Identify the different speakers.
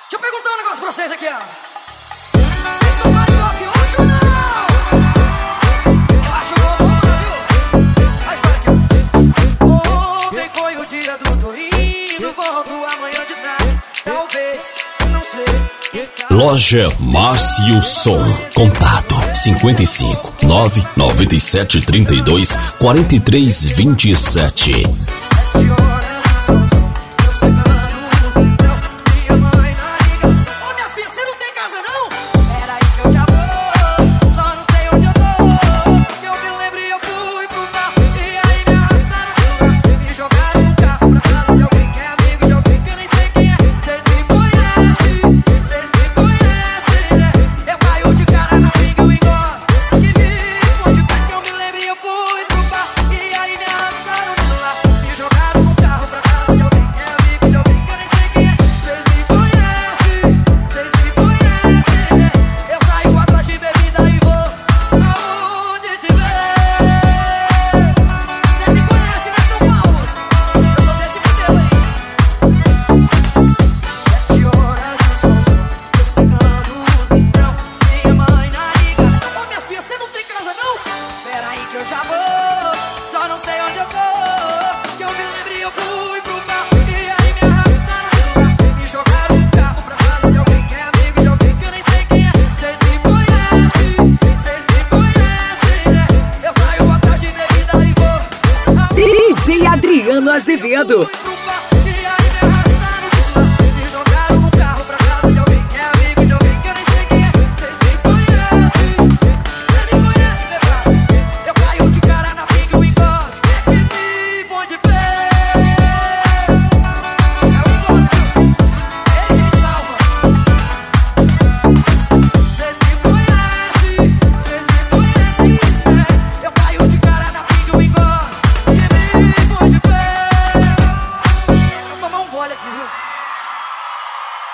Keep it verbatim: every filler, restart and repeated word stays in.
Speaker 1: Deixa eu perguntar um negócio pra vocês aqui, ó. Vocês tomaram coffee hoje ou não? Eu acho que eu vou tomar, viu? A história aqui. Ontem foi o dia do tô indo, volto amanhã de tarde. Talvez, não sei.
Speaker 2: Loja Márcio Som. Contato cinquenta e cinco, nove nove sete, trinta e dois, quarenta e três, vinte e sete.
Speaker 3: Azevedo.